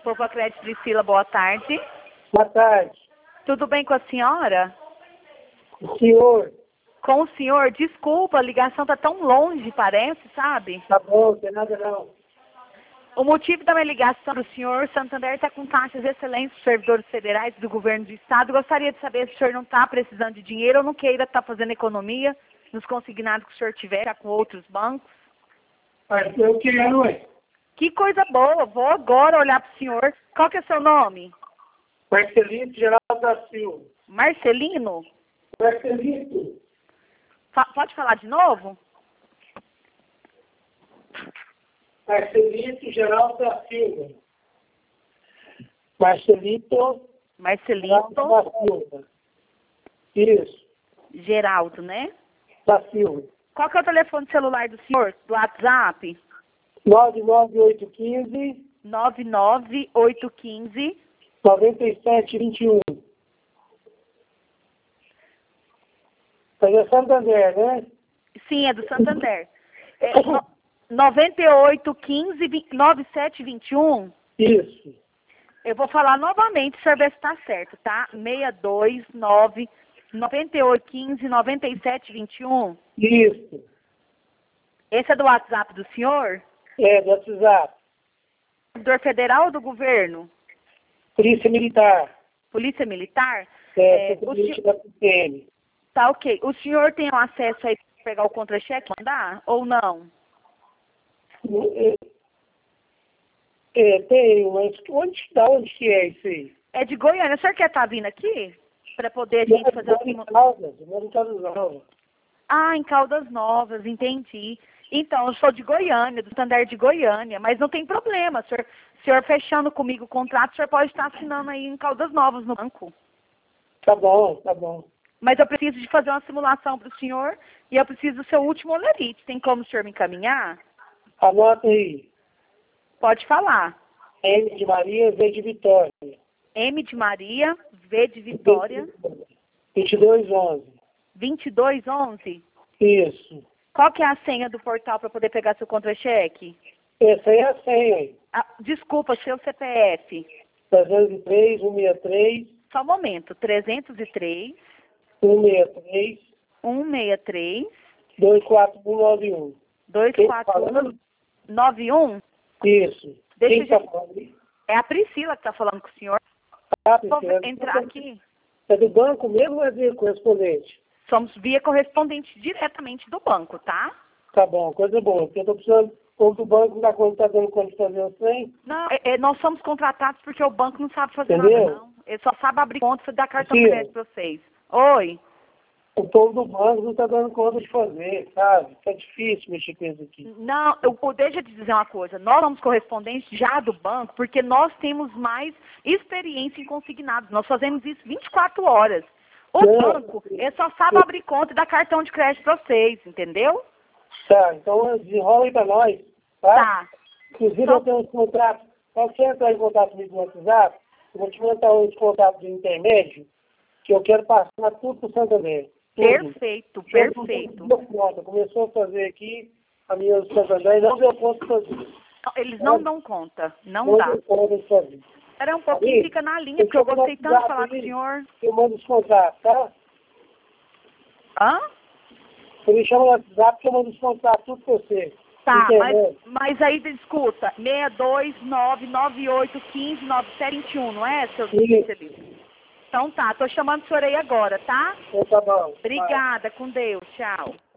Povo Acredito Priscila, boa tarde. Boa tarde. Tudo bem com a senhora? O senhor? Com o senhor? Desculpa, a ligação tá tão longe, parece, sabe? Tá bom, não tem nada não. O motivo da minha ligação do senhor, Santander está com taxas excelentes dos servidores federais do governo do estado. Gostaria de saber se o senhor não está precisando de dinheiro ou não queira estar fazendo economia nos consignados que o senhor tiver já com outros bancos. Mas eu quero, ué. Que coisa boa, vou agora olhar para o senhor. Qual que é o seu nome? Marcelito Geraldo da Silva. Marcelino? Marcelito. Pode falar de novo? Marcelito Geraldo da Silva. Marcelito Marcelito da Silva. Isso. Geraldo, né? Da Silva. Qual que é o telefone celular do senhor? Do WhatsApp? 99815 99815 9721. Mas é Santander, né? Sim, é do Santander. 9815 9721. Isso. Eu vou falar novamente, senhor, ver se está certo, tá? 629 9815 9721. Isso. Esse é do WhatsApp do senhor? É, do WhatsApp. Servidor federal ou do governo? Polícia Militar. Polícia Militar? O da PPM. Tá, ok. O senhor tem acesso aí para pegar o contra-cheque e mandar ou não? Tenho, mas onde que é isso aí? É de Goiânia. O senhor quer estar vindo aqui? Para poder a gente fazer o simulação? Eu moro em Caldas Novas. Ah, em Caldas Novas, entendi. Então, eu sou de Goiânia, do Santander de Goiânia, mas não tem problema. O senhor fechando comigo o contrato, o senhor pode estar assinando aí em Caldas Novas no banco. Tá bom, tá bom. Mas eu preciso de fazer uma simulação para o senhor e eu preciso do seu último olerite. Tem como o senhor me encaminhar? Anota aí. Pode falar. M de Maria, V de Vitória. M de Maria, V de Vitória. 2211. 2211? Isso. Qual que é a senha do portal para poder pegar seu contra-cheque? Essa aí é a senha aí. Desculpa, seu CPF. 303, 163. Só um momento. 303. 163. 163. 24191. 24191? Isso. Deixa eu... É a Priscila que está falando com o senhor. Priscila. Vou entrar aqui. É do banco mesmo ou é via correspondente? Somos via correspondente diretamente do banco, tá? Tá bom, coisa boa. Porque eu tô precisando, ou do banco não dá conta, tá dando conta de fazer o trem. Não, nós somos contratados porque o banco não sabe fazer Entendeu? nada, não. Ele só sabe abrir conta e dar cartão de crédito para vocês. Oi? O povo do banco não tá dando conta de fazer, sabe? Tá difícil mexer com isso aqui. Não, deixa eu te dizer uma coisa. Nós somos correspondentes já do banco porque nós temos mais experiência em consignados. Nós fazemos isso 24 horas. O banco, ele só sabe abrir conta e dar cartão de crédito para vocês, entendeu? Tá, então desenrola aí pra nós, tá? Tá. Inclusive eu tenho uns contratos. Quando você entrar em contato comigo no WhatsApp, eu vou te mandar uns contatos de intermédio que eu quero passar tudo pro Santander. Perfeito, perfeito. Começou a fazer aqui, a minha do Santander, não deu conta de fazer. Eles não dão conta, não dá. Não deu conta de fazer. Espera um pouquinho, fica na linha, porque eu gostei tanto de falar com o senhor. Eu mando os contatos, tá? Hã? Você me chama no WhatsApp que eu mando os contatos tudo pra você. Tá, mas aí, escuta, 62998159721, não é, seu especialista? Então tá, tô chamando o senhor aí agora, tá? Então tá bom. Obrigada, com Deus, tchau.